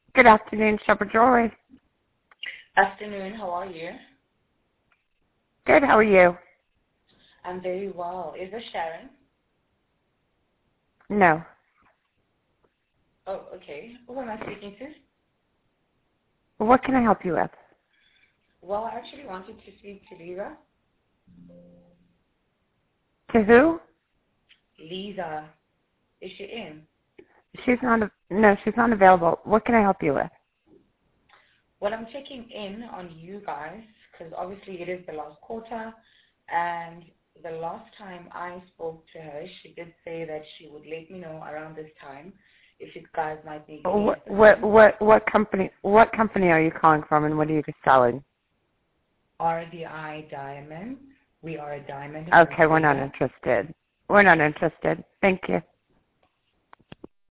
Good afternoon, Shepherd Jewelry. Afternoon, how are you? Good, how are you? I'm very well. Is this Sharon? No. Oh, okay. Who am I speaking to? What can I help you with? Well, I actually wanted to speak to Lisa. To who? Lisa. Is she in? She's not available. What can I help you with? Well, I'm checking in on you guys because obviously it is the last quarter, and the last time I spoke to her, she did say that she would let me know around this time if you guys might need any assistance. What company are you calling from, and what are you selling? RDI Diamond. We are a diamond. Okay, we're not interested. We're not interested. Thank you.